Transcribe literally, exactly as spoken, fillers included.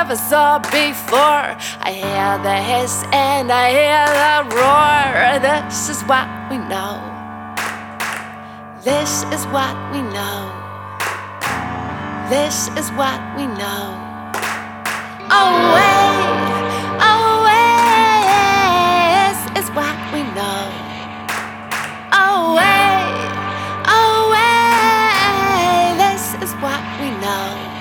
never saw before. I hear the hiss and I hear the roar. This is what we know. This is what we know. This is what we know. Oh,